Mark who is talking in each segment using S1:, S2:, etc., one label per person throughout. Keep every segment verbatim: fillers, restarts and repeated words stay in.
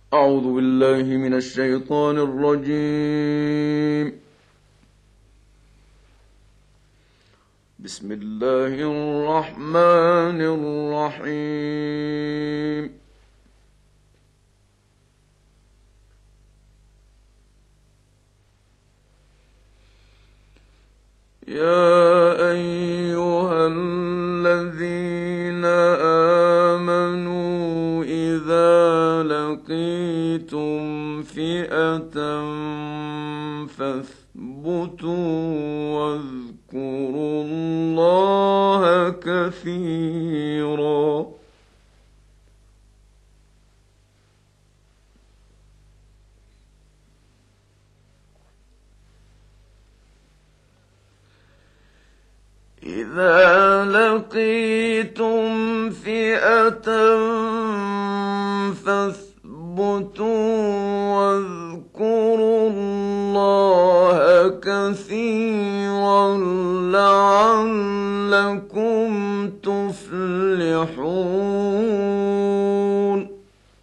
S1: أعوذ بالله من الشيطان الرجيم. بسم الله الرحمن الرحيم. يا أيها الذين آمنوا إذا لقيتم فئة فاثبتوا واذكروا الله كثيرا إذا لقيتم فئة فاثبتوا واذكروا الله كثيرا لعلكم تفلحون.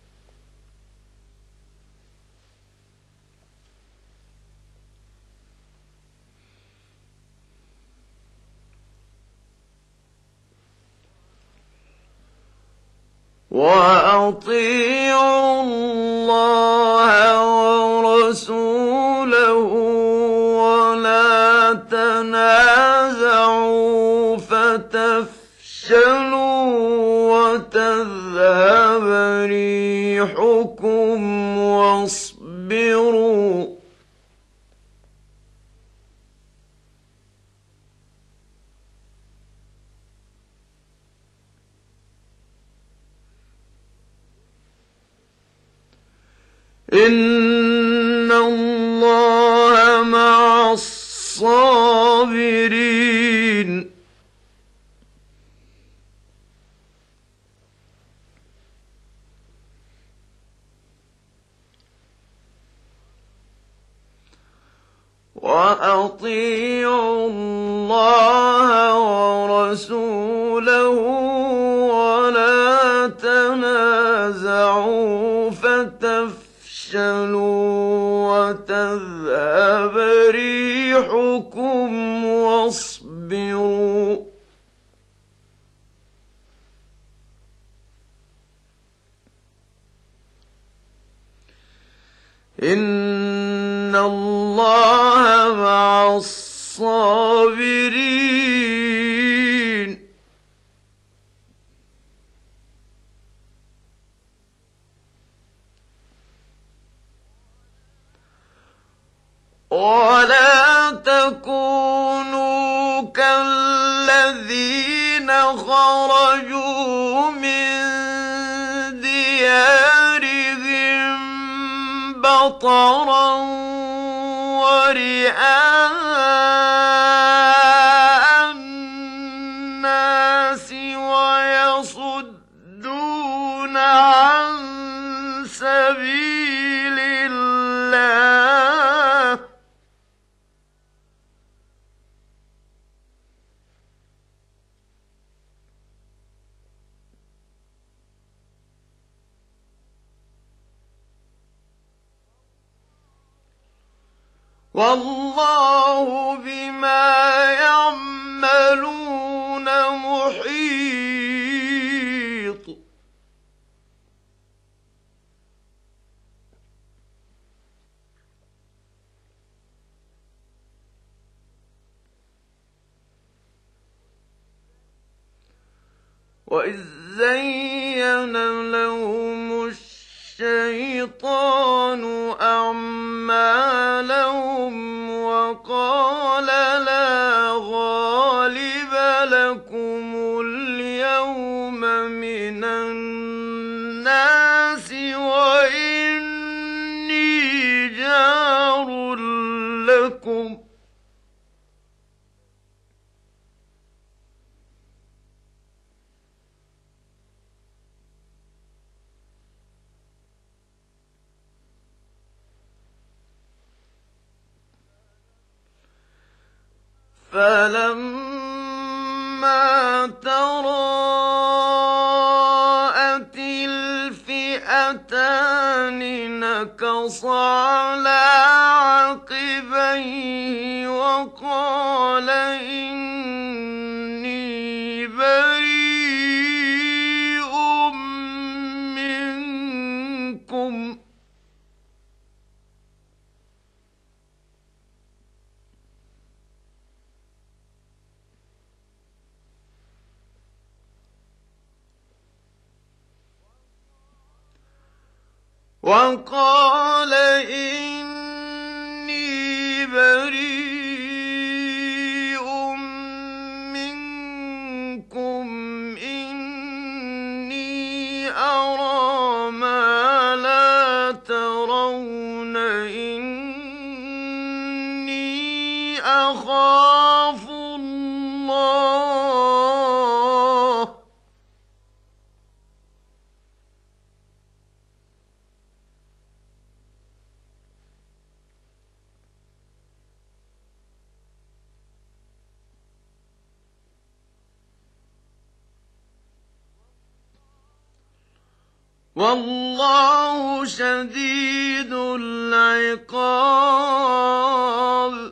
S1: وأطيعوا الله ورسوله ولا تنازعوا فتفشلوا وتذهب ريحكم واصبروا إن الله مع الصابرين. وأطيعوا الله ورسوله ولا تنازعوا فتفشلوا وتذهب ريحكم واصبروا إن الله مع الصابرين. ولا تكونوا كالذين خرجوا من ديارهم بطرا ورئاء الناس ويصدون عن سبيل الله والله بما يعملون محيط. وإذ زين لهم الشيطان أعمالهم وقال لا غالب لكم اليوم من الناس وإني جار لكم فلما تراءت الفئتان نكص على عقبيه وقال إني بريء منكم وقال إني بريء منكم إني أرى ما لا ترون إني أخاف الله والله شديد العقاب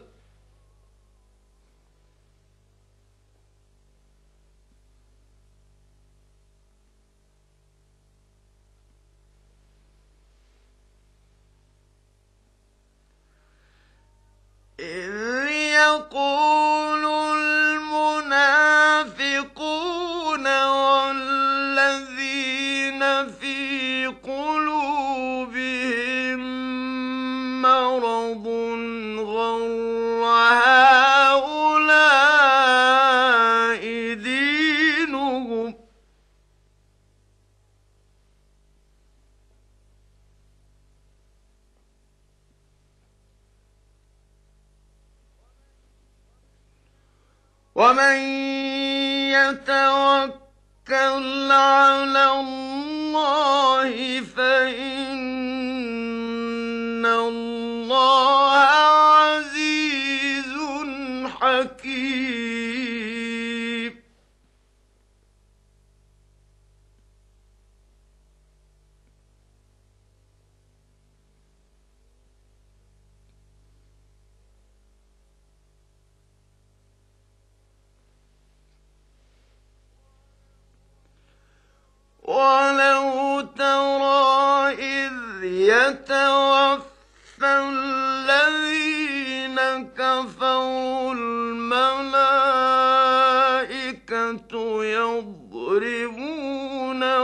S1: إذ يقول المنافقون والذين في قلوبهم مرض غر هؤلاء دينهم ومن يتوكل على الله فإن الله عزيز حكيم ولو ترى إذ يتوفى الذين كفروا الملائكة يضربون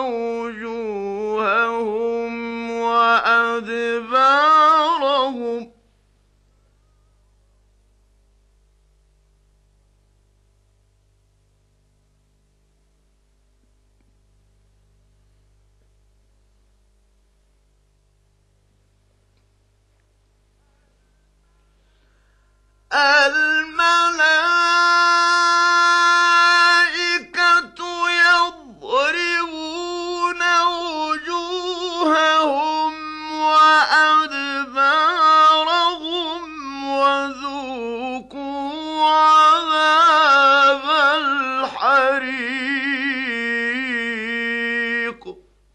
S1: وجوههم وأدبارهم الملائكة يضربون وجوههم وأدبارهم وذوقوا عذاب الحريق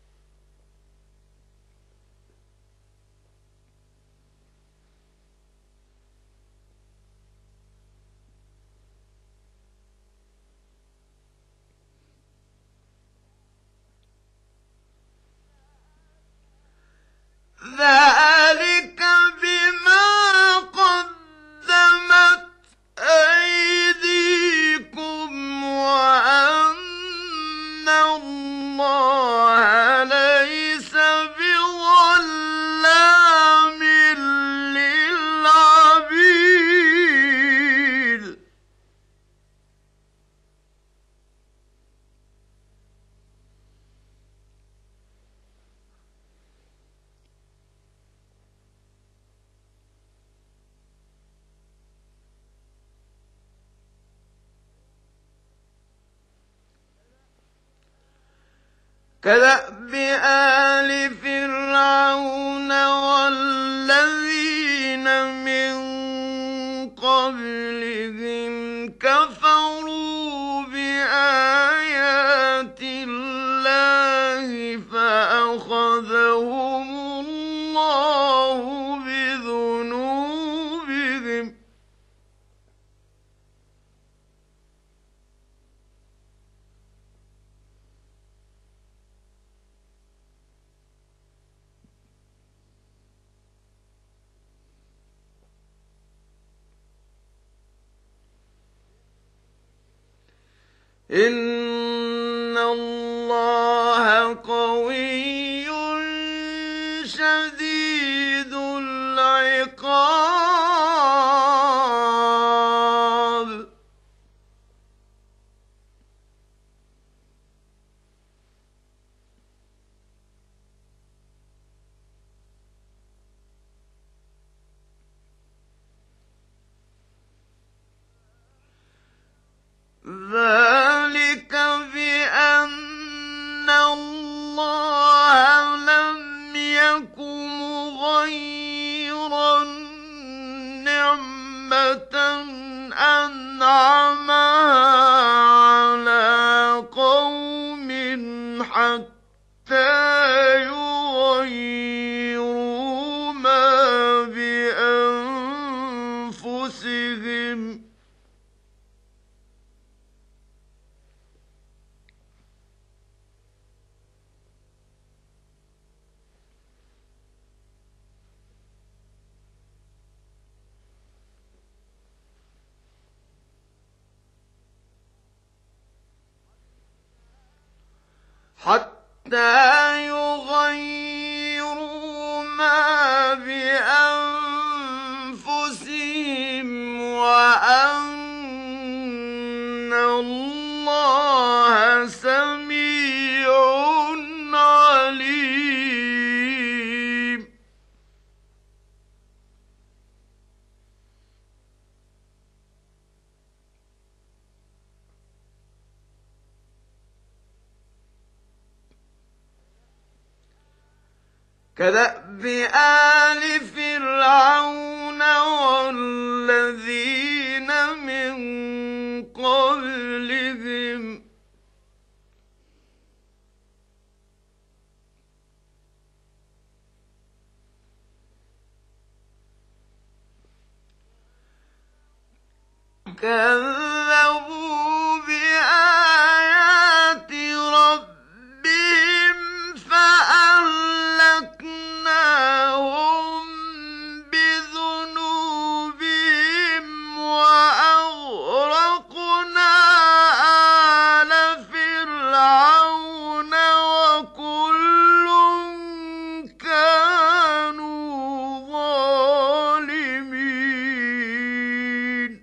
S1: ذلك بما قدمت أيديكم وأن الله ليس بظلام للعبيد كدأب آل فرعون والذين من قبلهم كفروا بآيات الله فأخذهم إن الله قوي شديد العقاب. ذلك بأن الله لم يك مغيرا نعمة أنعمها على قوم حتى يغيروا ما بأنفسهم. حتى يغيروا ما بأنفسهم وأن الله سميع عليم. كدأب آل فرعون والذين من قبلهم كذبوا بآيات ربهم فأهلكناهم بذنوبهم وأغرقنا آل فرعون وكل كانوا ظالمين.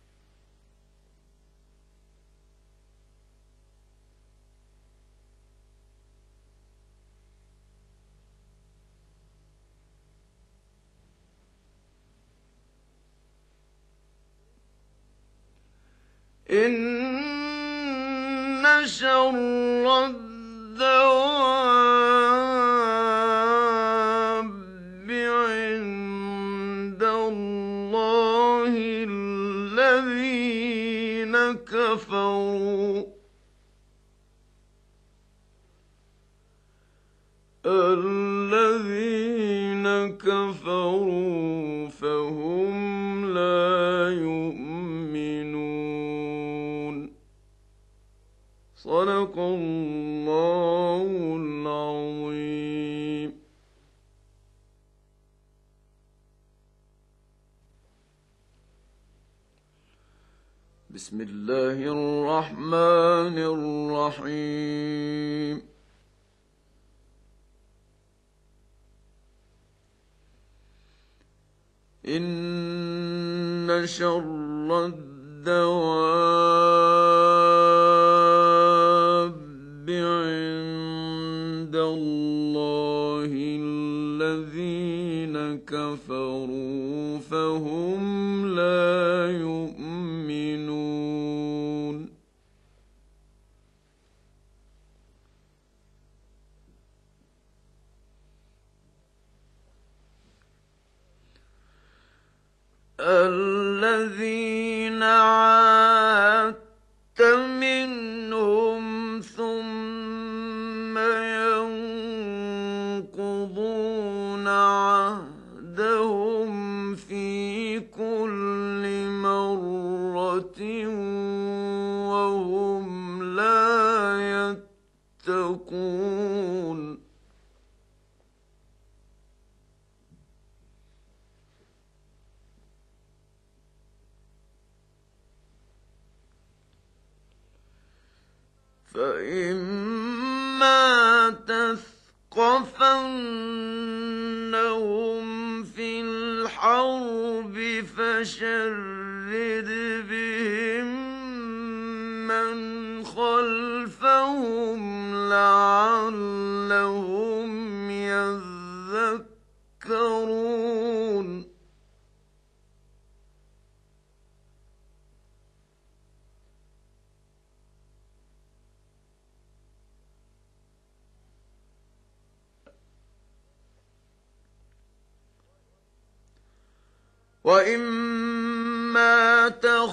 S1: إن شر الدواب عند الله الذين كفروا الذين كفروا فهم لا يؤمنون. صدق الله العظيم. بسم الله الرحمن الرحيم. إن شر الدواب عند الله الذين كفروا فهم لا يؤمنون. الذين عاهدت منهم ثم ينقضون عهدهم في كل مرة وهم لا يتقون. فإما تثقفنهم في الحرب فشرد بهم من خلفهم لعلهم يذكرون. وَإِمَّا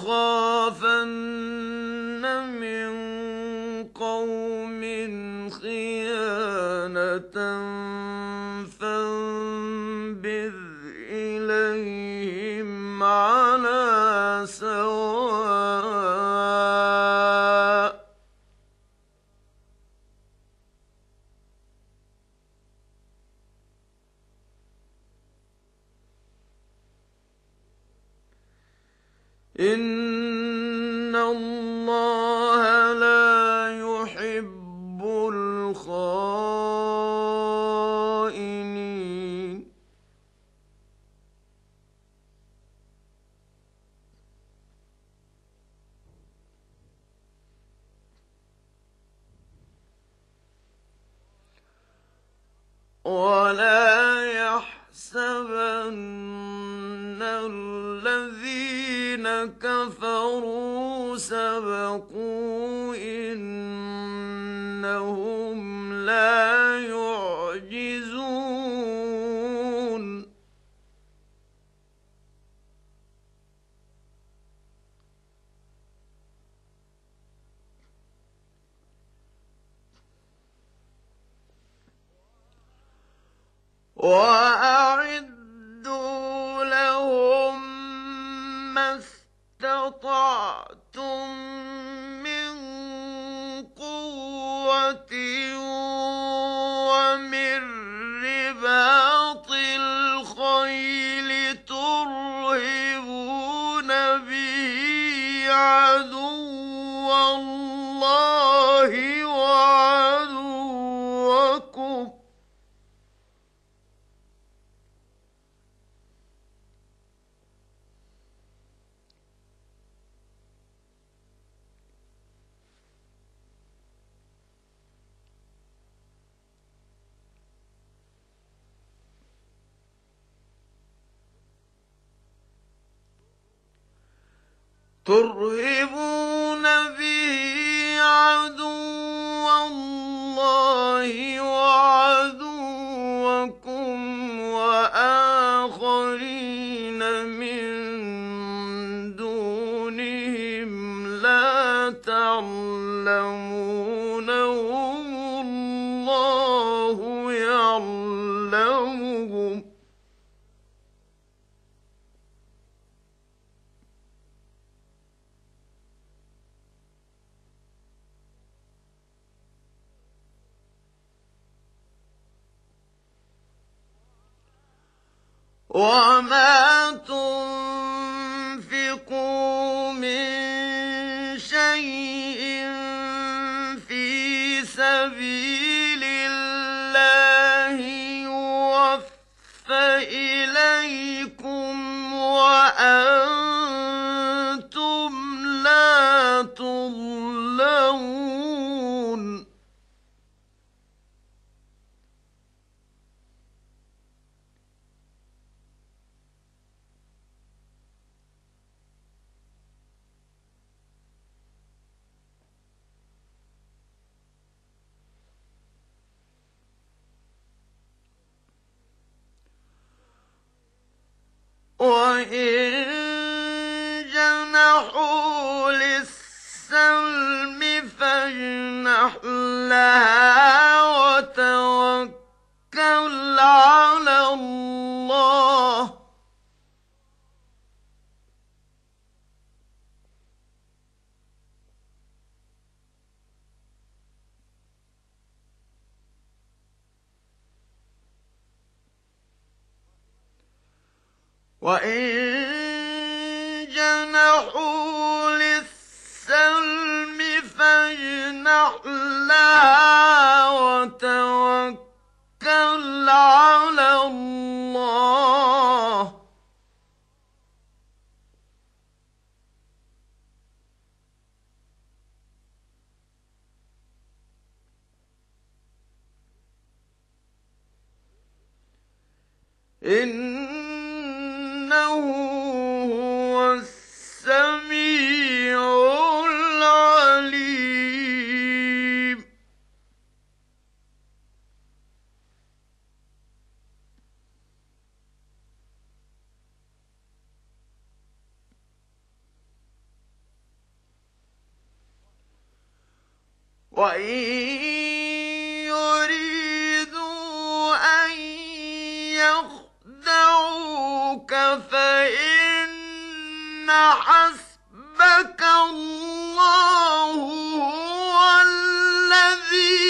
S1: تَخَافَنَّ مِن قَوْمٍ خِيَانَةً فَانبِذْ إِلَيْهِمْ عَلَىٰ سَوَاءٍ ۚ إِنَّ اللَّهَ لَا يُحِبُّ الْخَائِنِينَ. وَلَا يَحْسَبَنَّ الَّذِينَ كَفَرُوا سَبَقُوا ۚ إِنَّهُمْ لَا يُعْجِزُونَ. وَأَعِدُّوا لَهُم مَّا اسْتَطَعْتُم مِّن قُوَّةٍ وَمِن رِّبَاطِ الْخَيْلِ تُرْهِبُونَ بِهِ عَدُوَّ اللَّهِ وَعَدُوَّكُمْ ۚ تُرْهِبُونَ بِهِ عَدُوَّ اللَّهِ وَعَدُوَّكُمْ وَآخَرِينَ مِن دُونِهِمْ لَا تَعْلَمُونَهُمُ اللَّهُ يَعْلَمُهُمْ ۚ وَمَا تُنفِقُوا مِن شَيْءٍ فِي سَبِيلِ اللَّهِ يُوَفَّ إِلَيْكُمْ وَأَنتُمْ لَا تُظْلَمُونَ. وَإِن جَنَحُوا لِلسَّلْمِ فَاجْنَحْ لَهَا وَتَوَكَّلْ عَلَى اللَّهِ ۚ وَإِن جَنَحُوا لِلسَّلْمِ فَاجْنَحْ إنه هو السميع العليم. وإن يريدوا أن يخدعوك فإن حسبك الله هو الذي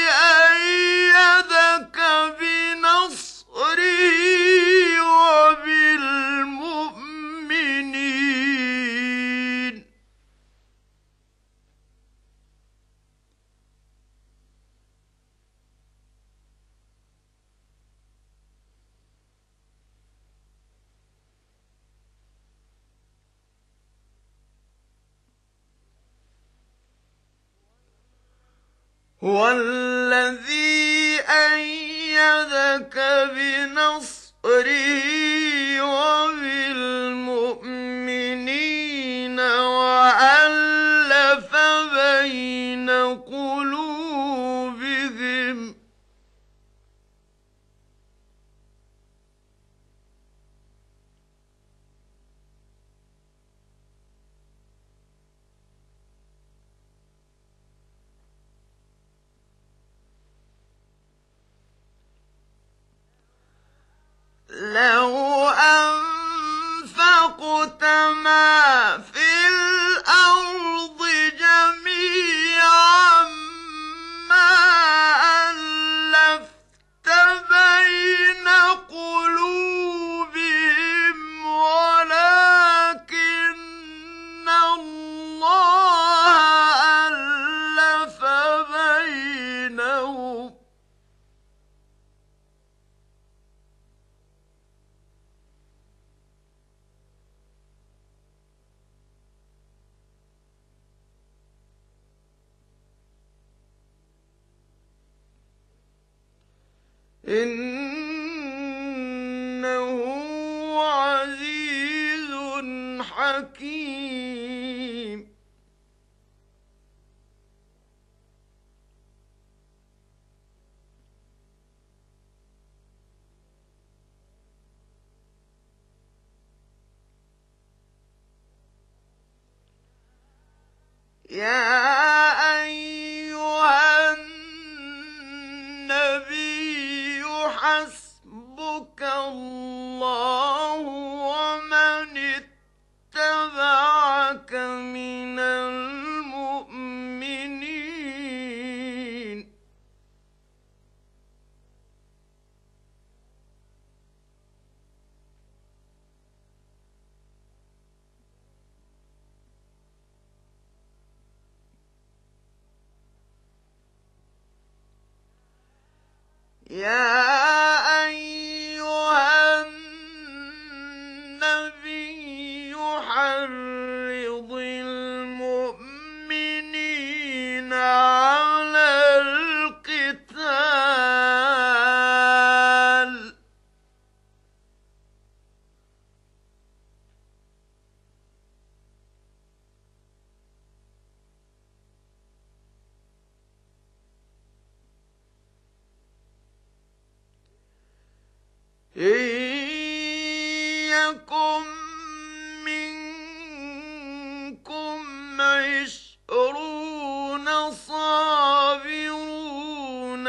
S1: أيدك بنصره وبالمؤمنين. هو الذي أيدك بنصره وبالمؤمنين وألف بين قلوبهم. لو أنفقت ما في الأرض جميعا ما ألفت بين قلوبهم ولكن الله ألف بينهم. إنه عزيز حكيم. يا أيها النبي حسبك الله ومن اتبعك من المؤمنين. يا أيها النبي حرض المؤمنين على القتال. إن يكن منكم عشرون صابرون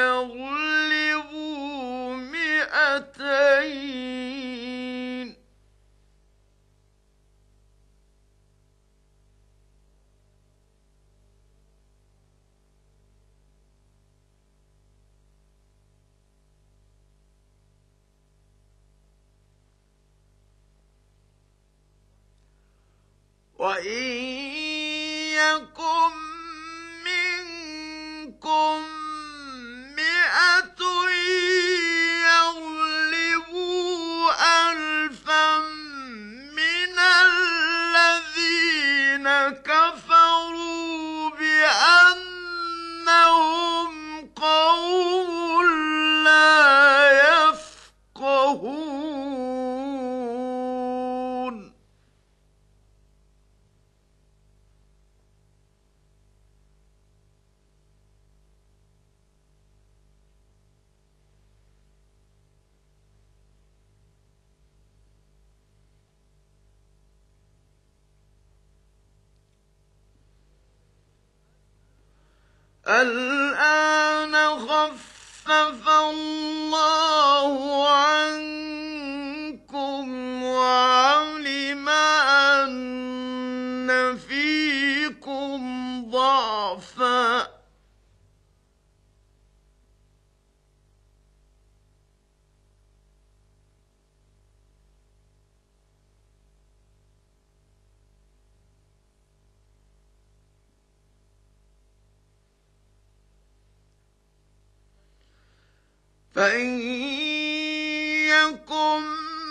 S1: يغلبوا مئتين. وإن يكن منكم مئة يغلبوا ألفا من الذين كفروا بأنهم قوم لا يفقهون. الآن خفف الله عنكم وعلم أن فيكم ضعفا فإن يكن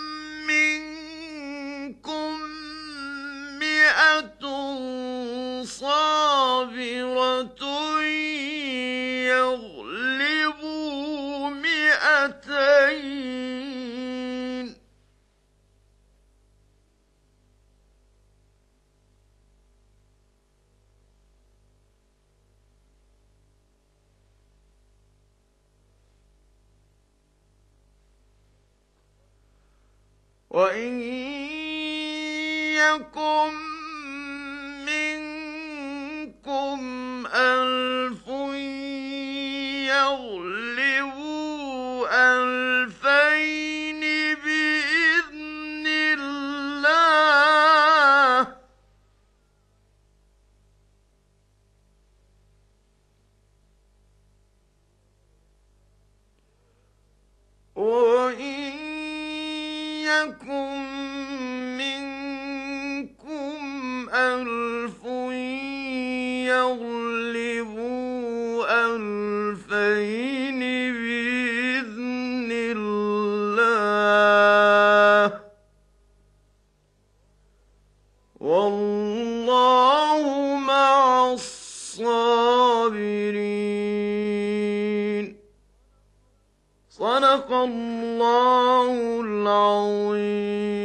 S1: منكم مئة صابرة يغلبوا مئتين وإن يكن منكم ألف يغلبوا ألفين بإذن الله وإن يكن منكم ألف يغلبوا ألفين بإذن الله والله مع الصابرين. صدق الله العظيم.